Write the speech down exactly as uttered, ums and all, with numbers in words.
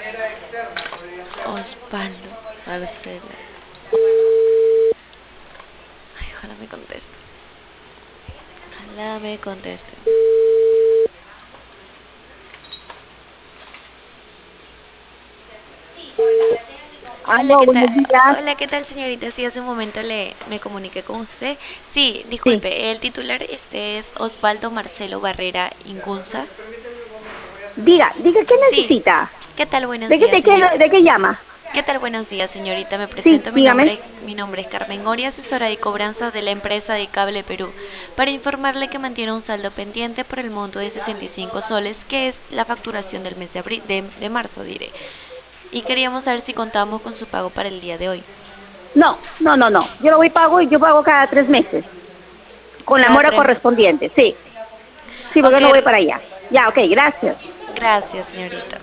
Osvaldo Marcelo. Ay, ojalá me conteste. Ojalá me conteste. Hola, Aló, ¿qué tal? buenos días. Hola, ¿qué tal, señorita? Sí, hace un momento le me comuniqué con usted. Sí, Sí, disculpe, el titular este es Osvaldo Marcelo Barrera Ingunza. diga, diga, ¿qué Sí. necesita? ¿Qué tal? Buenos ¿De qué, días, de qué, señor. de qué llama? ¿Qué tal? Buenos días, señorita. Me Sí, presento. Mi dígame. nombre, mi nombre es Carmen Oria, asesora de cobranzas de la empresa de Cable Perú, para informarle que mantiene un saldo pendiente por el monto de sesenta y cinco soles, que es la facturación del mes de abril, de, de marzo, diré. Y queríamos saber si contamos con su pago para el día de hoy. No, no, no, no. Yo lo voy pago y yo pago cada tres meses, con la Cada mora tres meses. correspondiente. Sí, sí, porque Ok, no voy para allá. Ya, ok, gracias. gracias, señorita.